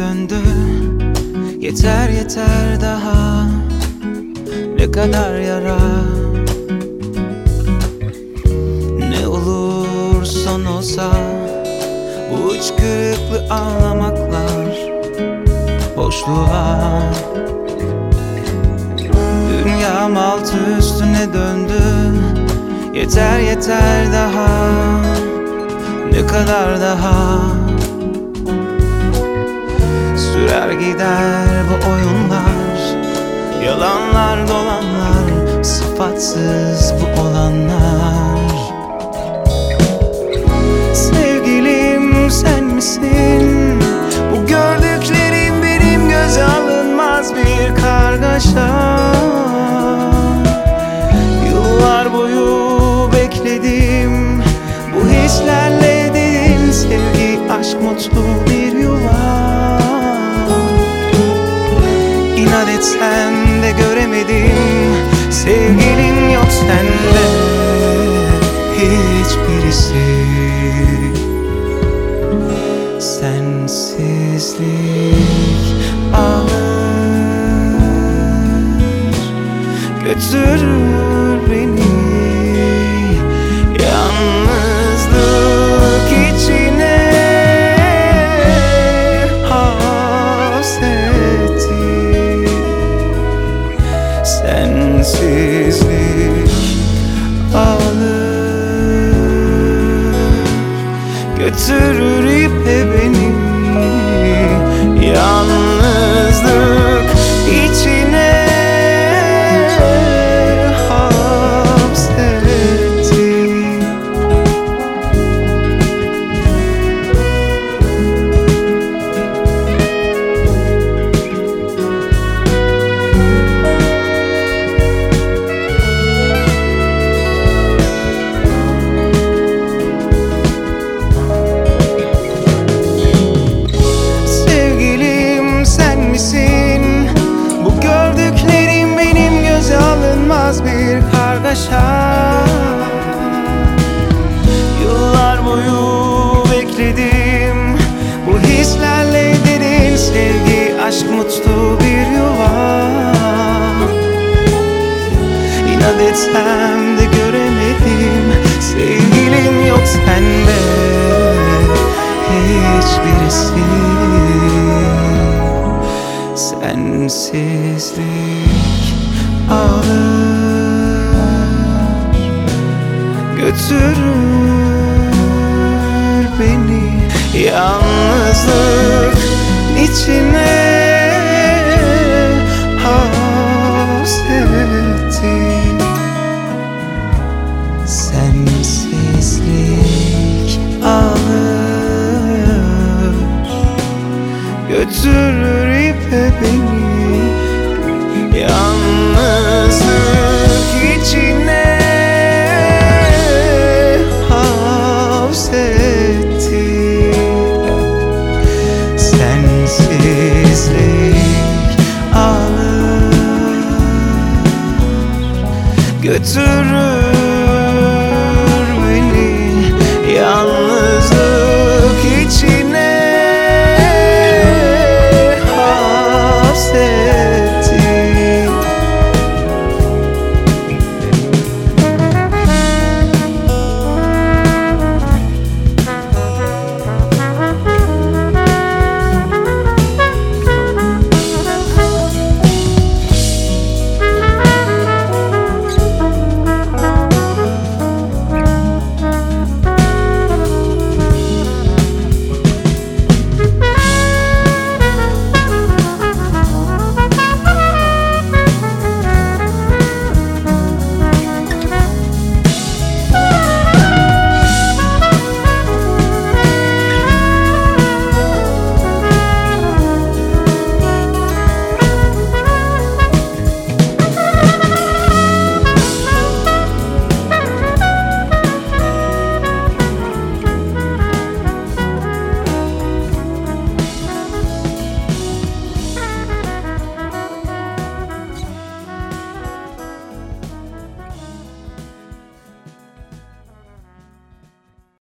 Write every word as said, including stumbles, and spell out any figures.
döndü. Yeter yeter daha, ne kadar yara. Ne olur son olsa bu hıçkırıklı ağlamaklar boşluğa. Dünyam altı üstüne döndü. Yeter yeter daha, ne kadar daha. Sürer gider bu oyunlar, yalanlar dolanlar, sıfatsız bu olanlar. Sevgilim sen misin? Bu gördüklerim benim göze alınmaz bir kargaşa. Yıllar boyu bekledim, bu hislerle dedim sevgi, aşk, mutlu bir yuva. İnat etsem de göremedim, sevgilin yok sende hiçbirisi. Sensizlik alır götürür beni yalnızlık içine, hasreti. Sensizlik alır götürür ipe beni yalnızlık içine, bir kargaşa. Yıllar boyu bekledim, bu hislerle derin sevgi, aşk, mutlu bir yuva. İnat etsem de göremedim, sevgilin yok sende hiçbirisi. Sensizlik alır götürür beni yalnızlık içine, hasreti. Sensizlik alır götürür ipe beni yalnızlık içine, hasreti. Sensizlik alır götürür